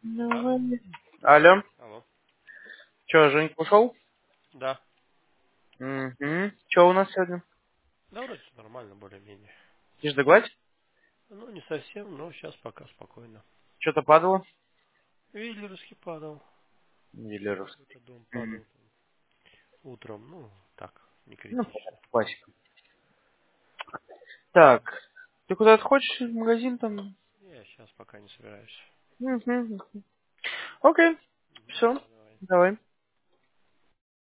Да? Давай. Алло. Алло. Че, Женька ушел? Да. Угу. Че у нас сегодня? Да, вроде нормально, более-менее. Тишь да гладь? Ну, не совсем, но сейчас пока спокойно. Что-то падало? Виллерский падал. Виллеровский. Какой-то дом Мгм. падал утром. Ну, так, не Ну, критично. классика. Так. Ты куда-то хочешь в магазин там? Я сейчас пока не собираюсь. Угу. Окей. Мгм. Все. Давай. Давай.